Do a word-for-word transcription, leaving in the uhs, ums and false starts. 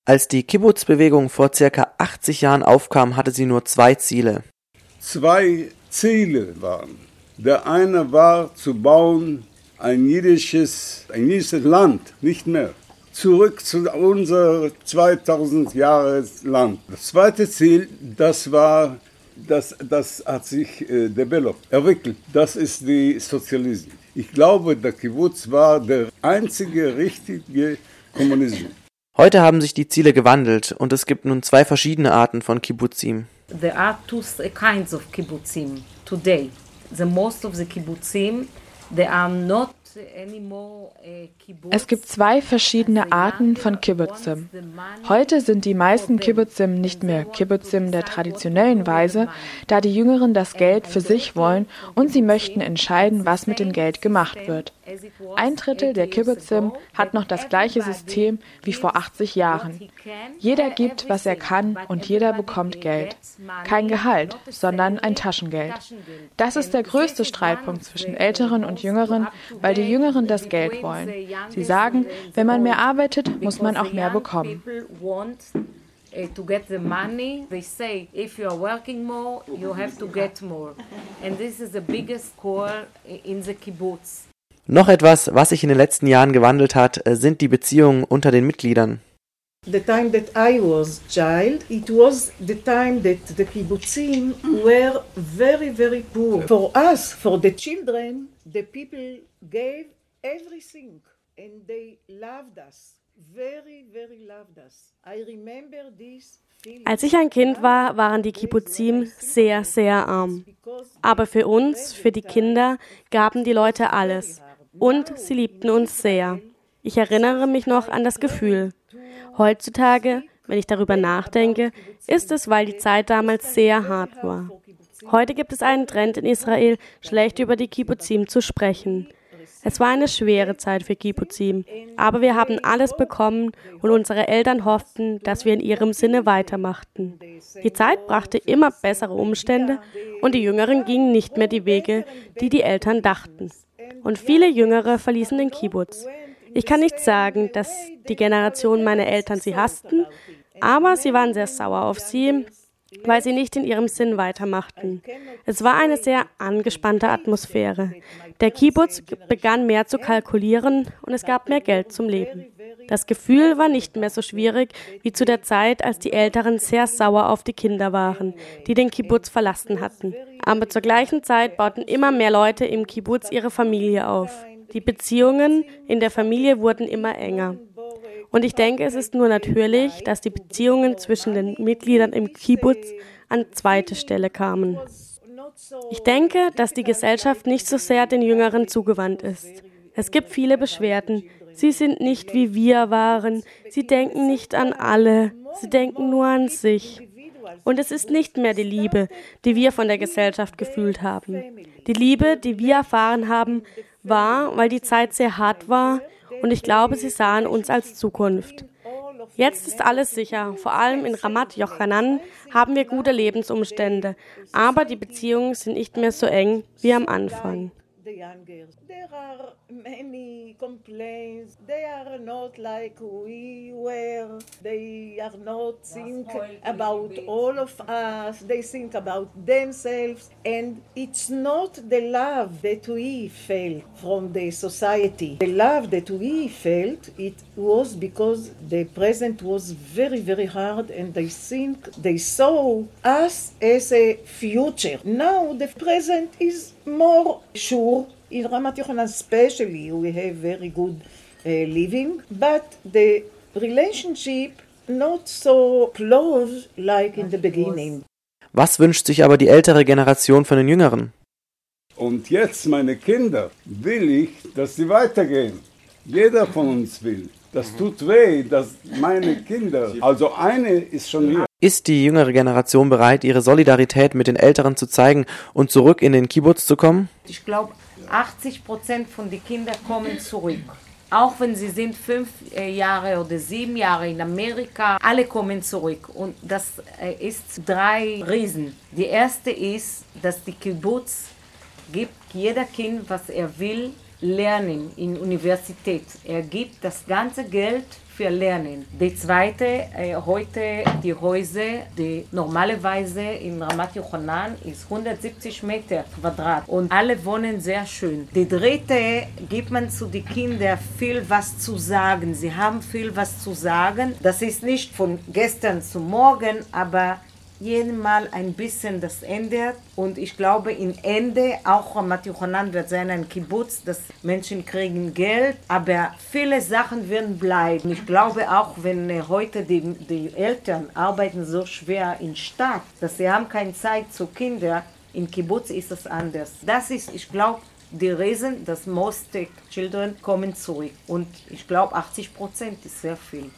Als die Kibbutz-Bewegung vor circa achtzig Jahren aufkam, hatte sie nur zwei Ziele. Zwei Ziele waren. Der eine war zu bauen ein jüdisches, ein jüdisches Land, nicht mehr. Zurück zu unser zweitausend Jahre Land. Das zweite Ziel, das war, das, das hat sich äh, developed, entwickelt. Das ist die Sozialismus. Ich glaube, der Kibbutz war der einzige richtige Kommunismus. Heute haben sich die Ziele gewandelt und es gibt nun zwei verschiedene Arten von Kibbutzim. There are two kinds of kibbutzim today. The most of the kibbutzim, they are not anymore kibbutz. Es gibt zwei verschiedene Arten von Kibbutzim. Heute sind die meisten Kibbutzim nicht mehr Kibbutzim der traditionellen Weise, da die Jüngeren das Geld für sich wollen und sie möchten entscheiden, was mit dem Geld gemacht wird. Ein Drittel der Kibbutzim hat noch das gleiche System wie vor achtzig Jahren. Jeder gibt, was er kann und jeder bekommt Geld. Kein Gehalt, sondern ein Taschengeld. Das ist der größte Streitpunkt zwischen Älteren und Jüngeren, weil die Jüngeren das Geld wollen. Sie sagen, wenn man mehr arbeitet, muss man auch mehr bekommen. To get the money, they say, if you are working more, you have to get more. And this is the biggest core in the kibbutz. Noch etwas, was sich in den letzten Jahren gewandelt hat, sind die Beziehungen unter den Mitgliedern. The time that I was child, it was the time that the kibbutzim were very, very poor. For us, for the children, the people gave everything and they loved us. Very, very loved us. I remember this. Als ich ein Kind war, waren die Kibbutzim sehr, sehr arm. Aber für uns, für die Kinder, gaben die Leute alles. Und sie liebten uns sehr. Ich erinnere mich noch an das Gefühl. Heutzutage, wenn ich darüber nachdenke, ist es, weil die Zeit damals sehr hart war. Heute gibt es einen Trend in Israel, schlecht über die Kibbutzim zu sprechen. Es war eine schwere Zeit für Kibbutzim, aber wir haben alles bekommen und unsere Eltern hofften, dass wir in ihrem Sinne weitermachten. Die Zeit brachte immer bessere Umstände und die Jüngeren gingen nicht mehr die Wege, die die Eltern dachten. Und viele Jüngere verließen den Kibbutz. Ich kann nicht sagen, dass die Generation meiner Eltern sie hassten, aber sie waren sehr sauer auf sie, weil sie nicht in ihrem Sinn weitermachten. Es war eine sehr angespannte Atmosphäre. Der Kibbutz begann mehr zu kalkulieren und es gab mehr Geld zum Leben. Das Gefühl war nicht mehr so schwierig wie zu der Zeit, als die Älteren sehr sauer auf die Kinder waren, die den Kibbutz verlassen hatten. Aber zur gleichen Zeit bauten immer mehr Leute im Kibbutz ihre Familie auf. Die Beziehungen in der Familie wurden immer enger. Und ich denke, es ist nur natürlich, dass die Beziehungen zwischen den Mitgliedern im Kibbutz an zweite Stelle kamen. Ich denke, dass die Gesellschaft nicht so sehr den Jüngeren zugewandt ist. Es gibt viele Beschwerden. Sie sind nicht wie wir waren. Sie denken nicht an alle. Sie denken nur an sich. Und es ist nicht mehr die Liebe, die wir von der Gesellschaft gefühlt haben. Die Liebe, die wir erfahren haben, war, weil die Zeit sehr hart war und ich glaube, sie sahen uns als Zukunft. Jetzt ist alles sicher. Vor allem in Ramat Yochanan haben wir gute Lebensumstände, aber die Beziehungen sind nicht mehr so eng wie am Anfang. The younger. There are many complaints. They are not like we were. They are not think about all of us. They think about themselves. And it's not the love that we felt from the society. The love that we felt, it was because the present was very, very hard and they think they saw us as a future. Now the present is more sure. In Ramat Yochanan especially, we have very good uh, living, but the relationship not so close like in the beginning. Was wünscht sich aber die ältere Generation von den Jüngeren? Und jetzt, meine Kinder, will ich, dass sie weitergehen. Jeder von uns will. Das tut weh, dass meine Kinder, also eine ist schon hier. Ist die jüngere Generation bereit, ihre Solidarität mit den Älteren zu zeigen und zurück in den Kibbutz zu kommen? Ich glaube, achtzig Prozent von den Kindern kommen zurück. Auch wenn sie sind fünf Jahre oder sieben Jahre in Amerika, alle kommen zurück. Und das ist drei Riesen. Die erste ist, dass die Kibbutz gibt jeder Kind, was er will, lernen in Universität. Er gibt das ganze Geld für Lernen. Die zweite, äh, heute die Häuser, die normalerweise in Ramat Yochanan ist hundertsiebzig Meter Quadrat und alle wohnen sehr schön. Die dritte, gibt man zu den Kindern viel was zu sagen. Sie haben viel was zu sagen. Das ist nicht von gestern zu morgen, aber jeden Mal ein bisschen das ändert und ich glaube im Ende auch Ramat Yochanan wird sein ein Kibbutz, dass Menschen kriegen Geld, aber viele Sachen werden bleiben. Ich glaube auch, wenn äh, heute die, die Eltern arbeiten so schwer in Stadt, dass sie haben keine Zeit zu Kindern, in Kibbutz ist es anders. Das ist, ich glaube, die Reason, dass most children kommen zurück und ich glaube achtzig Prozent ist sehr viel.